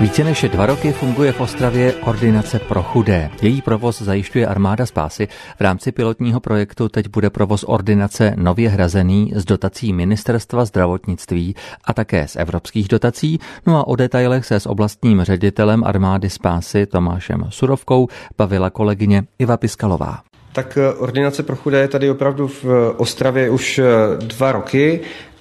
Více než 2 roky funguje v Ostravě ordinace pro chudé. Její provoz zajišťuje Armáda spásy. V rámci pilotního projektu teď bude provoz ordinace nově hrazený z dotací Ministerstva zdravotnictví a také z evropských dotací. No a o detailech se s oblastním ředitelem Armády spásy Tomášem Surovkou bavila kolegyně Iva Piskalová. Tak ordinace pro chudé je tady opravdu v Ostravě už 2 roky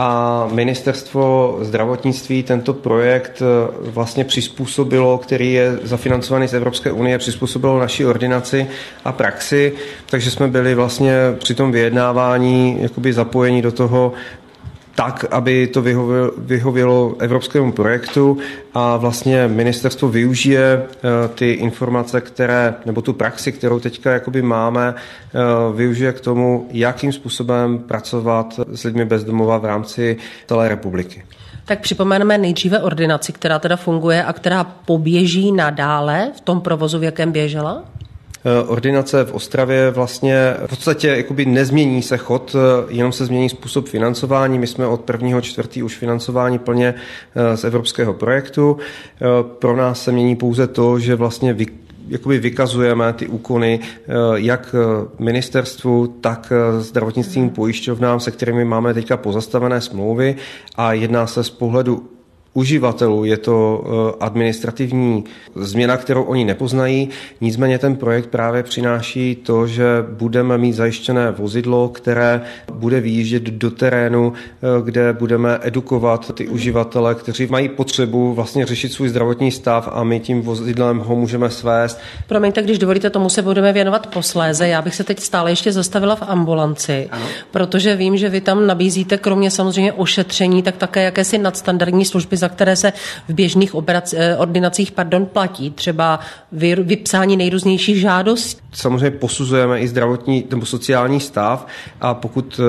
a Ministerstvo zdravotnictví tento projekt vlastně přizpůsobilo, který je zafinancovaný z Evropské unie, přizpůsobilo naší ordinaci a praxi, takže jsme byli vlastně při tom vyjednávání jakoby zapojeni do toho tak, aby to vyhovělo evropskému projektu a vlastně ministerstvo využije ty informace, nebo tu praxi, kterou teďka jakoby máme, využije k tomu, jakým způsobem pracovat s lidmi bez domova v rámci celé republiky. Tak připomeneme nejdříve ordinaci, která teda funguje a která poběží nadále v tom provozu, v jakém běžela? Ordinace v Ostravě vlastně v podstatě jakoby nezmění se chod, jenom se změní způsob financování. My jsme od 1.4. už financování plně z evropského projektu. Pro nás se mění pouze to, že vlastně jakoby vykazujeme ty úkony jak ministerstvu, tak zdravotnickým pojišťovnám, se kterými máme teďka pozastavené smlouvy a jedná se z pohledu uživatelů, je to administrativní změna, kterou oni nepoznají, nicméně ten projekt právě přináší to, že budeme mít zajištěné vozidlo, které bude vyjíždět do terénu, kde budeme edukovat ty uživatele, kteří mají potřebu vlastně řešit svůj zdravotní stav a my tím vozidlem ho můžeme svést. Promiňte, když dovolíte, tomu se budeme věnovat posléze. Já bych se teď stále ještě zastavila v ambulanci, protože vím, že vy tam nabízíte kromě samozřejmě ošetření, tak také jakési nadstandardní služby, za které se v běžných ordinacích platí, třeba vypsání nejrůznějších žádostí. Samozřejmě posuzujeme i zdravotní nebo sociální stav a pokud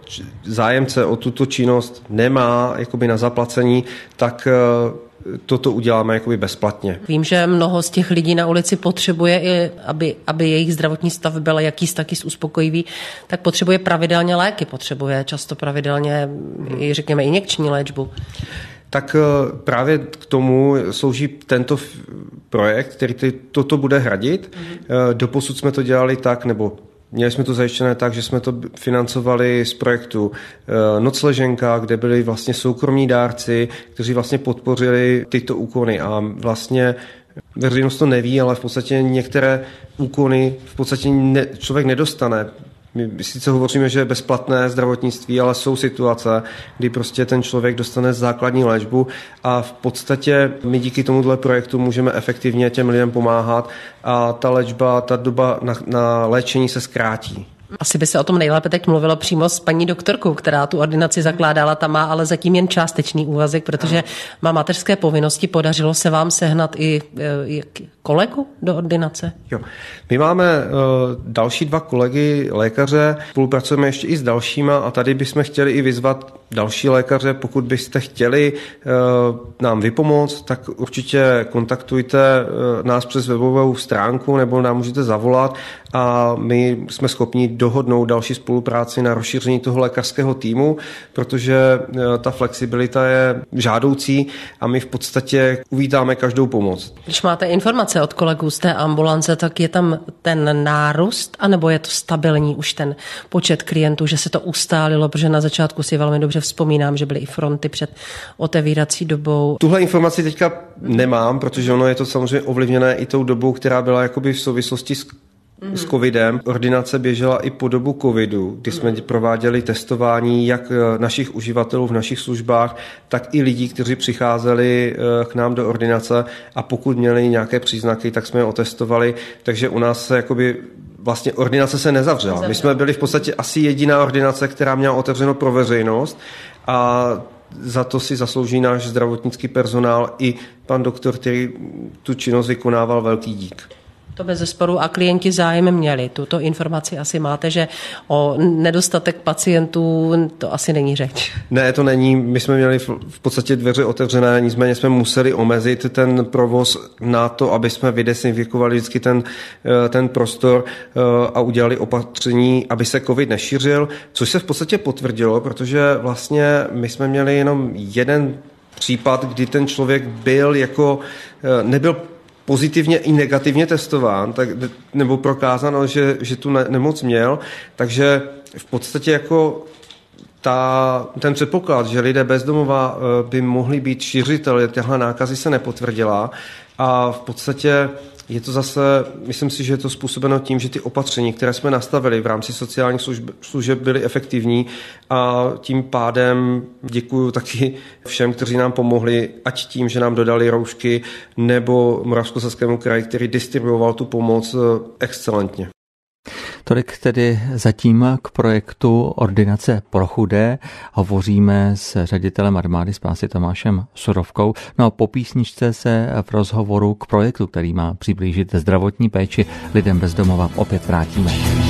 zájemce o tuto činnost nemá jakoby na zaplacení, tak toto uděláme jakoby bezplatně. Vím, že mnoho z těch lidí na ulici potřebuje, i aby jejich zdravotní stav byl jakýs taky uspokojivý, tak potřebuje pravidelně léky, potřebuje často pravidelně, řekněme, injekční léčbu. Tak právě k tomu slouží tento projekt, který toto bude hradit. Doposud jsme to dělali tak, nebo měli jsme to zajištěné tak, že jsme to financovali z projektu Nocleženka, kde byli vlastně soukromí dárci, kteří vlastně podpořili tyto úkony a vlastně veřejnost to neví, ale v podstatě některé úkony v podstatě člověk nedostane. My sice hovoříme, že je bezplatné zdravotnictví, ale jsou situace, kdy prostě ten člověk dostane základní léčbu a v podstatě my díky tomuhle projektu můžeme efektivně těm lidem pomáhat a ta léčba, ta doba na léčení se zkrátí. Asi by se o tom nejlépe teď mluvilo přímo s paní doktorkou, která tu ordinaci zakládala, ta má ale zatím jen částečný úvazek, protože má mateřské povinnosti. Podařilo se vám sehnat i kolegu do ordinace? Jo. My máme další 2 kolegy lékaře, spolupracujeme ještě i s dalšíma a tady bychom chtěli i vyzvat další lékaře, pokud byste chtěli nám vypomoct, tak určitě kontaktujte nás přes webovou stránku nebo nám můžete zavolat a my jsme schopni dohodnout další spolupráci na rozšíření toho lékařského týmu, protože ta flexibilita je žádoucí a my v podstatě uvítáme každou pomoc. Když máte informace od kolegů z té ambulance, tak je tam ten nárůst, anebo je to stabilní už ten počet klientů, že se to ustálilo, protože na začátku si velmi dobře vzpomínám, že byly i fronty před otevírací dobou. Tuhle informaci teďka nemám, protože ono je to samozřejmě ovlivněné i tou dobou, která byla jakoby v souvislosti s covidem. Ordinace běžela i po dobu covidu, kdy jsme prováděli testování jak našich uživatelů v našich službách, tak i lidí, kteří přicházeli k nám do ordinace a pokud měli nějaké příznaky, tak jsme je otestovali, takže u nás se jakoby vlastně ordinace se nezavřela. My jsme byli v podstatě asi jediná ordinace, která měla otevřeno pro veřejnost a za to si zaslouží náš zdravotnický personál i pan doktor, který tu činnost vykonával, velký dík. To bezesporu a klienti zájem měli. Tuto informaci asi máte, že o nedostatek pacientů to asi není řeč. Ne, to není. My jsme měli v podstatě dveře otevřené, nicméně jsme museli omezit ten provoz na to, aby jsme vydesinfikovali vždycky ten prostor a udělali opatření, aby se covid nešířil, což se v podstatě potvrdilo, protože vlastně my jsme měli jenom jeden případ, kdy ten člověk nebyl pozitivně i negativně testován, tak, nebo prokázán, že tu nemoc měl, takže v podstatě jako ten předpoklad, že lidé bezdomova by mohli být šiřiteli téhle nákazy, se nepotvrdila a v podstatě je to zase, myslím si, že je to způsobeno tím, že ty opatření, které jsme nastavili v rámci sociálních služeb, byly efektivní a tím pádem děkuju taky všem, kteří nám pomohli, ať tím, že nám dodali roušky, nebo Moravskoslezskému kraji, který distribuoval tu pomoc excelentně. Tolik tedy zatím k projektu Ordinace pro chudé. Hovoříme s ředitelem Armády spásy Tomášem Surovkou. No a po písničce se v rozhovoru k projektu, který má přiblížit zdravotní péči lidem bez domova, opět vrátíme.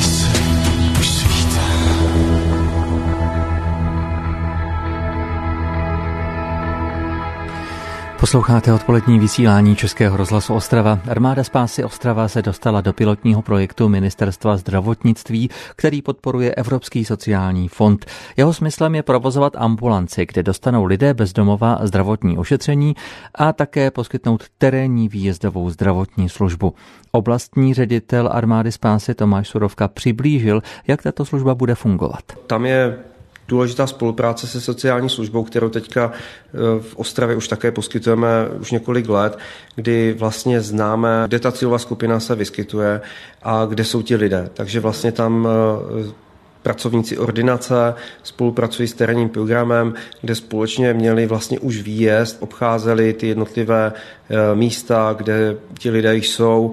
Posloucháte odpolední vysílání Českého rozhlasu Ostrava. Armáda spásy Ostrava se dostala do pilotního projektu Ministerstva zdravotnictví, který podporuje Evropský sociální fond. Jeho smyslem je provozovat ambulanci, kde dostanou lidé bez domova zdravotní ošetření a také poskytnout terénní výjezdovou zdravotní službu. Oblastní ředitel Armády spásy Tomáš Surovka přiblížil, jak tato služba bude fungovat. Tam je důležitá spolupráce se sociální službou, kterou teďka v Ostravě už také poskytujeme už několik let, kdy vlastně známe, kde ta cílová skupina se vyskytuje a kde jsou ti lidé. Takže vlastně tam pracovníci ordinace spolupracují s terénním programem, kde společně měli vlastně už výjezd, obcházeli ty jednotlivé místa, kde ti lidé jsou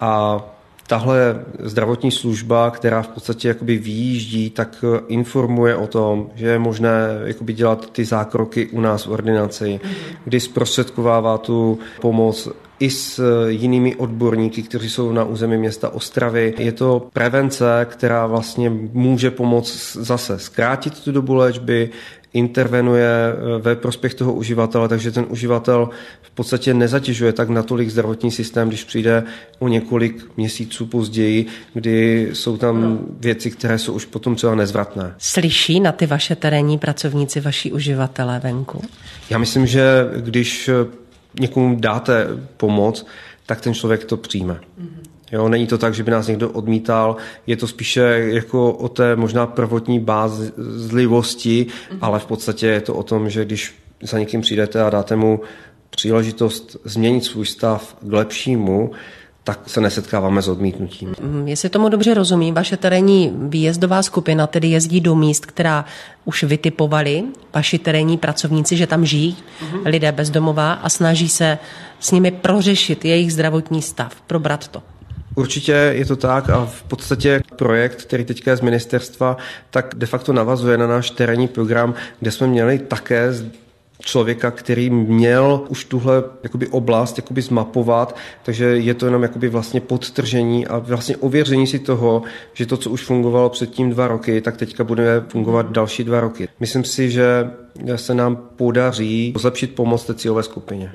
a tahle zdravotní služba, která v podstatě jakoby vyjíždí, tak informuje o tom, že je možné jakoby dělat ty zákroky u nás v ordinaci, kdy zprostředkovává tu pomoc i s jinými odborníky, kteří jsou na území města Ostravy. Je to prevence, která vlastně může pomoct zase zkrátit tu dobu léčby, intervenuje ve prospěch toho uživatele, takže ten uživatel v podstatě nezatěžuje tak natolik zdravotní systém, když přijde o několik měsíců později, kdy jsou tam věci, které jsou už potom třeba nezvratné. Slyší na ty vaše terénní pracovníci, vaši uživatelé venku? Já myslím, že když někomu dáte pomoc, tak ten člověk to přijme. Jo, není to tak, že by nás někdo odmítal, je to spíše jako o té možná prvotní bázlivosti, ale v podstatě je to o tom, že když za někým přijdete a dáte mu příležitost změnit svůj stav k lepšímu, tak se nesetkáváme s odmítnutím. Jestli tomu dobře rozumím, vaše terénní výjezdová skupina tedy jezdí do míst, která už vytipovali vaši terénní pracovníci, že tam žijí lidé bezdomová a snaží se s nimi prořešit jejich zdravotní stav, probrat to. Určitě je to tak a v podstatě projekt, který teďka je z ministerstva, tak de facto navazuje na náš terénní program, kde jsme měli také člověka, který měl už tuhle jakoby oblast jakoby zmapovat, takže je to jenom jakoby vlastně podtržení a vlastně ověření si toho, že to, co už fungovalo předtím 2 roky, tak teďka bude fungovat další 2 roky. Myslím si, že se nám podaří zlepšit pomoc té cílové skupině.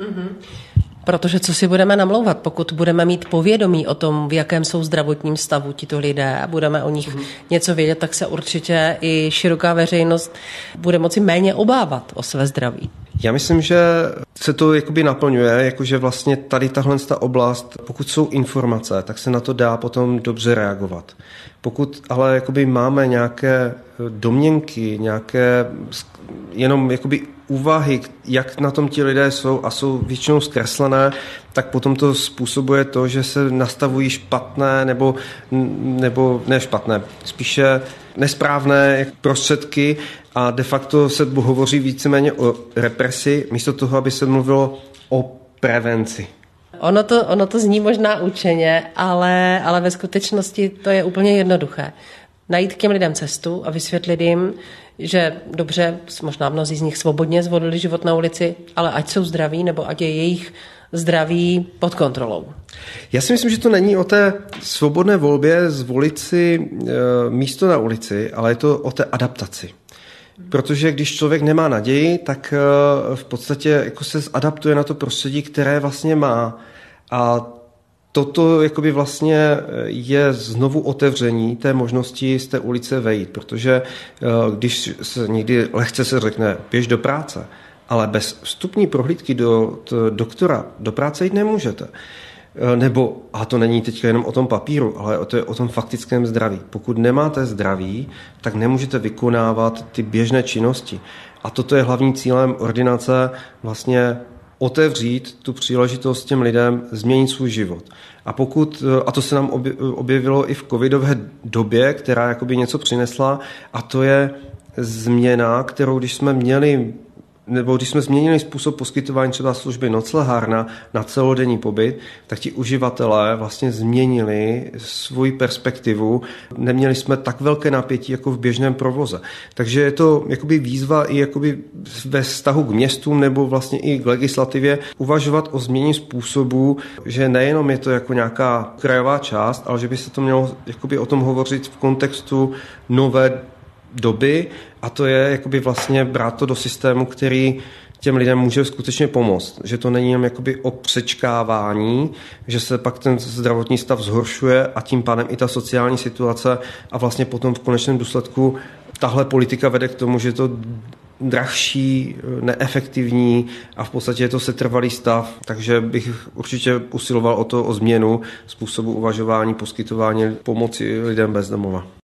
Protože co si budeme namlouvat, pokud budeme mít povědomí o tom, v jakém jsou zdravotním stavu tito lidé a budeme o nich něco vědět, tak se určitě i široká veřejnost bude moci méně obávat o své zdraví. Já myslím, že se to jakoby naplňuje, jakože vlastně tady tahle oblast, pokud jsou informace, tak se na to dá potom dobře reagovat. Pokud ale jakoby máme nějaké domněnky, nějaké jenom jakoby úvahy, jak na tom ti lidé jsou a jsou většinou zkreslené, tak potom to způsobuje to, že se nastavují špatné nebo ne špatné, spíše nesprávné prostředky a de facto se hovoří víceméně o represi, místo toho, aby se mluvilo o prevenci. Ono to zní možná učeně, ale ve skutečnosti to je úplně jednoduché. Najít k těm lidem cestu a vysvětlit jim, že dobře, možná mnozí z nich svobodně zvolili život na ulici, ale ať jsou zdraví, nebo ať je jejich zdraví pod kontrolou. Já si myslím, že to není o té svobodné volbě zvolit si místo na ulici, ale je to o té adaptaci. Protože když člověk nemá naději, tak v podstatě jako se adaptuje na to prostředí, které vlastně má. A toto jakoby vlastně je znovu otevření té možnosti z té ulice vejít, protože když se někdy lehce se řekne běž do práce, ale bez vstupní prohlídky do doktora do práce jít nemůžete. Nebo, a to není teď jenom o tom papíru, ale to je o tom faktickém zdraví. Pokud nemáte zdraví, tak nemůžete vykonávat ty běžné činnosti. A toto je hlavní cílem ordinace, vlastně otevřít tu příležitost těm lidem změnit svůj život. A to se nám objevilo i v covidové době, která jakoby něco přinesla, a to je změna, kterou když jsme změnili způsob poskytování třeba služby noclehárna na celodenní pobyt, tak ti uživatelé vlastně změnili svoji perspektivu. Neměli jsme tak velké napětí jako v běžném provoze. Takže je to jakoby výzva i jakoby ve vztahu k městům nebo vlastně i k legislativě uvažovat o změně způsobu, že nejenom je to jako nějaká krajová část, ale že by se to mělo jakoby o tom hovořit v kontextu nové doby, a to je jakoby vlastně brát to do systému, který těm lidem může skutečně pomoct. Že to není jen jakoby o přečkávání, že se pak ten zdravotní stav zhoršuje a tím pádem i ta sociální situace, a vlastně potom v konečném důsledku tahle politika vede k tomu, že je to drahší, neefektivní a v podstatě je to setrvalý stav, takže bych určitě usiloval o změnu způsobu uvažování, poskytování pomoci lidem bez domova.